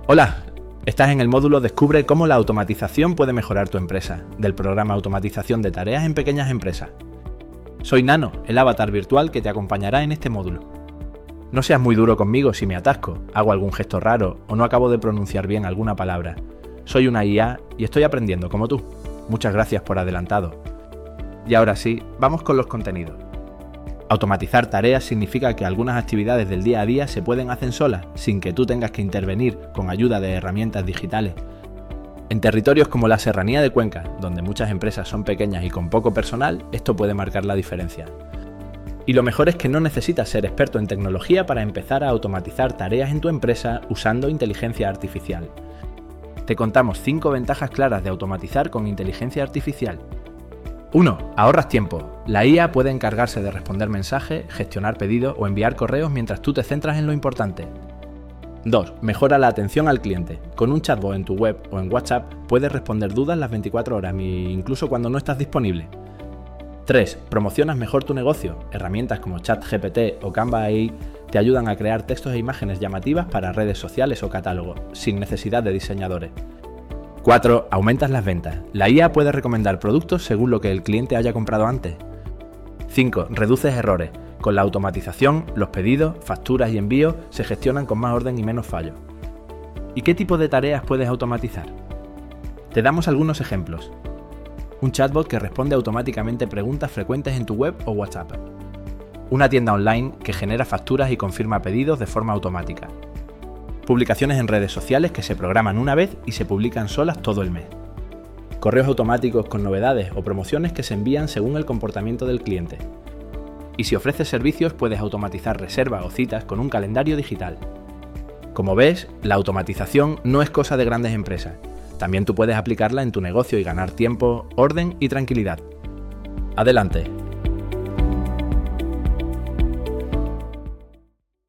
Hola, estás en el módulo Descubre cómo la automatización puede mejorar tu empresa, del programa Automatización de Tareas en Pequeñas Empresas. Soy Nano, el avatar virtual que te acompañará en este módulo. No seas muy duro conmigo si me atasco, hago algún gesto raro o no acabo de pronunciar bien alguna palabra. Soy una IA y estoy aprendiendo como tú. Muchas gracias por adelantado. Y ahora sí, vamos con los contenidos. Automatizar tareas significa que algunas actividades del día a día se pueden hacer solas, sin que tú tengas que intervenir con ayuda de herramientas digitales. En territorios como la Serranía de Cuenca, donde muchas empresas son pequeñas y con poco personal, esto puede marcar la diferencia. Y lo mejor es que no necesitas ser experto en tecnología para empezar a automatizar tareas en tu empresa usando inteligencia artificial. Te contamos 5 ventajas claras de automatizar con inteligencia artificial. 1. Ahorras tiempo. La IA puede encargarse de responder mensajes, gestionar pedidos o enviar correos mientras tú te centras en lo importante. 2. Mejora la atención al cliente. Con un chatbot en tu web o en WhatsApp puedes responder dudas las 24 horas, incluso cuando no estás disponible. 3. Promocionas mejor tu negocio. Herramientas como ChatGPT o Canva AI te ayudan a crear textos e imágenes llamativas para redes sociales o catálogos, sin necesidad de diseñadores. 4. Aumentas las ventas. La IA puede recomendar productos según lo que el cliente haya comprado antes. 5. Reduces errores. Con la automatización, los pedidos, facturas y envíos se gestionan con más orden y menos fallos. ¿Y qué tipo de tareas puedes automatizar? Te damos algunos ejemplos. Un chatbot que responde automáticamente preguntas frecuentes en tu web o WhatsApp. Una tienda online que genera facturas y confirma pedidos de forma automática. Publicaciones en redes sociales que se programan una vez y se publican solas todo el mes. Correos automáticos con novedades o promociones que se envían según el comportamiento del cliente. Y si ofreces servicios puedes automatizar reservas o citas con un calendario digital. Como ves, la automatización no es cosa de grandes empresas. También tú puedes aplicarla en tu negocio y ganar tiempo, orden y tranquilidad. Adelante.